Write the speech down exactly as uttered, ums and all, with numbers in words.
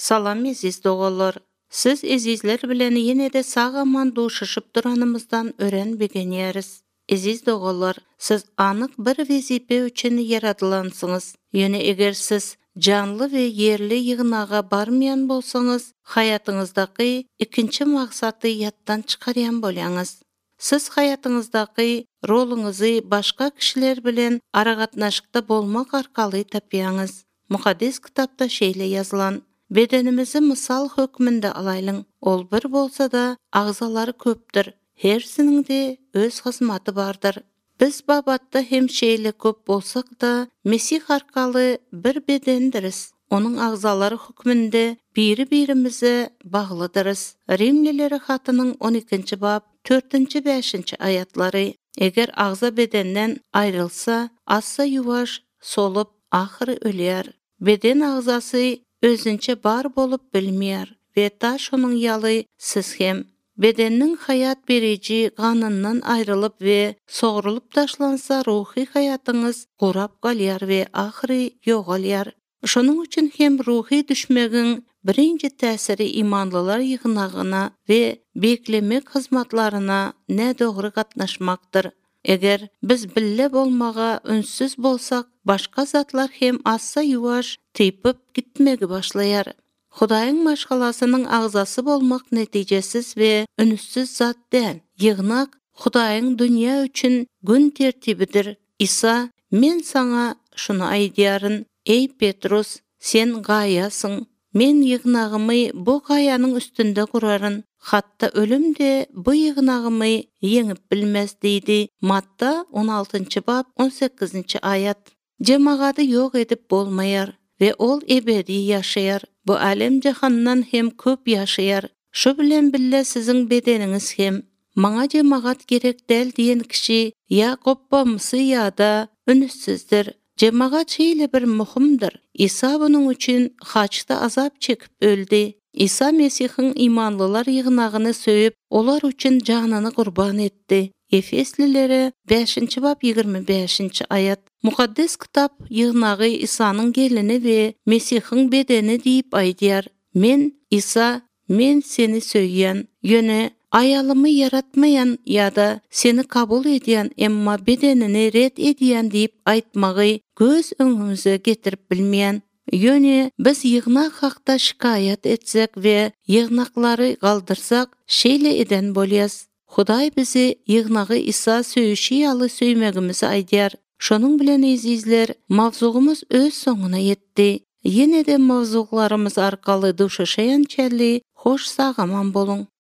Salam eziz dogalar. Siz ezizler bilen yine de sağaman duşuşup duranımızdan öğrenbegeniyeriz. Eziz dogalar, siz anık bir vezipe üçün yaradılansınız. Yine eger siz canlı ve yerli yığınağa barmayan bolsanız, hayatınızdaki ikinci maksatı yattan çıkaryan bolyanız. Siz hayatınızdaki rolunuzu başka kişiler bilen aragatnaşıkta bolmak arkalı tapyanız. Muhadis kitapta şeyle yazılan, bedenimizi misal hükmünde alaylıň. Ol bir bolsa da agzalary köpdir. Hersinin de öz hizmeti bardır. Biz babatda hem şeyle köp bolsak da Mesih arkaly bir bedendiriz. Onun agzalary hükmünde biri birimize baglydyryz. Rimlilere hatynyň on ikinci bab dördünci beşinci ayatlary. Eger agza bedenden ayrılsa, assa yuvaş solup ahyrı ölýär. Beden agzasy özünçe bar bolup bilmeýär we ta şonuň ýaly siz hem. Bedenniň hayat berici ganyndan ayrılıp we sogrulup taşlansa ruhy hayatyňyz gorap galýar we ahry ýogalýar. Şonuň üçin hem ruhy düşmegiň birinji täsiri imanlylar ýygynagyna we beklemek hizmatlaryna nädogry gatnaşmakdyr. Eger biz bille bolmaga ünsüz bolsak, başka zatlar hem assa yuvaş typyp gitmegi başlaýar. Hudaýyň maşgalasynyň agzasy bolmak netijesiz we ünsüz zat däl. Ýygnak Hudaýyň dünýä üçin gün tertibidir. İsa, men saňa şunu aýdýaryn, ey Petrus, sen gaýasyň. Men ýygnagymy bu gaýanyň üstünde guraryn. Hatta ölüm de bu ýygnagymy ýeňip bilmez diýdi. Matta on altıncı bab on sekizinci ayat. Jemagaty ýok edip bolmaýar we ol ebedi ýaşaýar. Bu alem jahanndan hem köp ýaşaýar. Şu bilen bille siziň bedeniňiz hem. Maňa jemagat gerek däl diýen kişi ýa gopbamsy ýa-da ünüssüzdir. Jemagat şeýle bir muhimdir. İsa bunyň üçin haçda azap çekip öldi. İsa Mesihiň imanlylar ýygnagyny söýüp, olar üçin janyny gurban etdi. Efeslilere beşinci bab ýygrimi beşinci ayat. Mukaddes kitap ýygnagy İsanyň gelini we Mesihiň bedeni diýip aýdýar. Men İsa, men seni söýýän, ýöne aýalymy yaratmayan ýa-da seni kabul edýän emma bedenini ret edýän diýip aýtmagy göz öňüňize getirip bilmeýän. Ýöne biz ýygnak hakda şikayet etsek we ýygnaklary galdyrsak, şeýle eden bolýas. Hudaý bizi ýygnagy İsa söýüşi ýaly söýmegimizi aýdýar. Şonuň bilen ezizler, mawzugumuz öz soňuna ýetdi. Ýene de mawzuglarymyz arkaly duşuşaýan çelli hoş sagaman boluň.